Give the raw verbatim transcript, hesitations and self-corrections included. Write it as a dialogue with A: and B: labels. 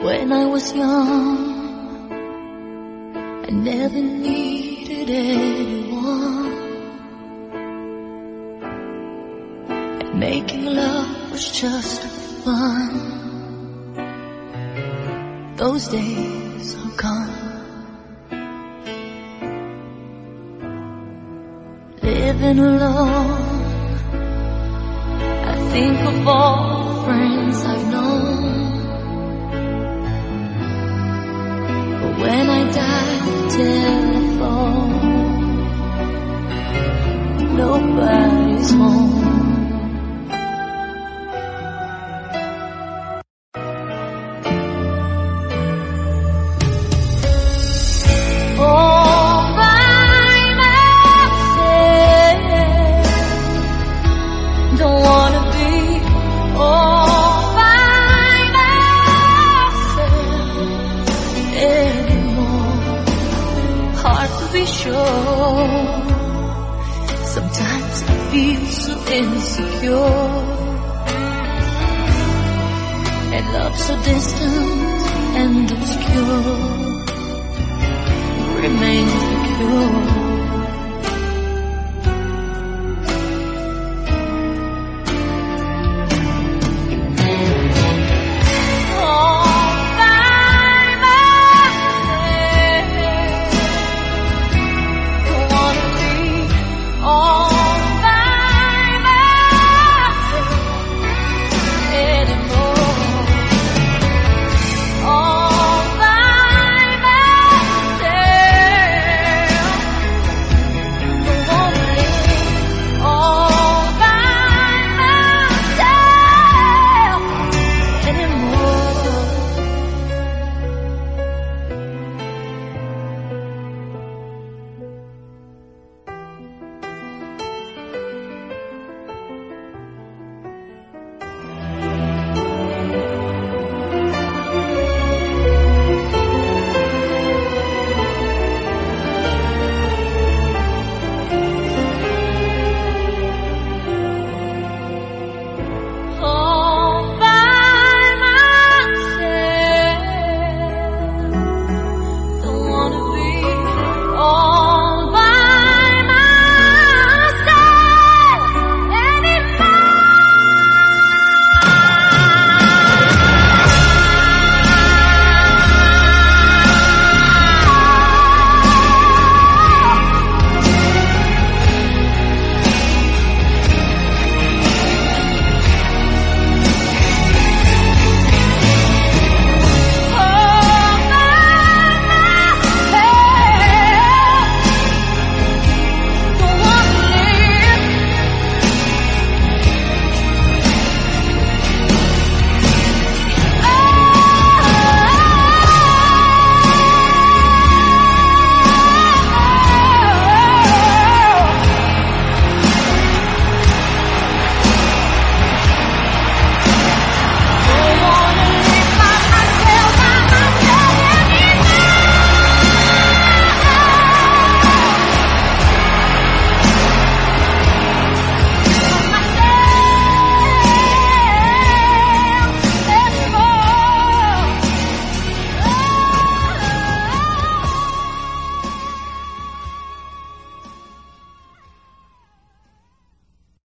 A: When I was young, I never needed anyone, and making love was just fun. Those days are gone. Living alone, I think of all the friends I've known. But when I dial the telephone, nobody's home. Sometimes I feel so insecure, and love so distant and obscure remains the cure.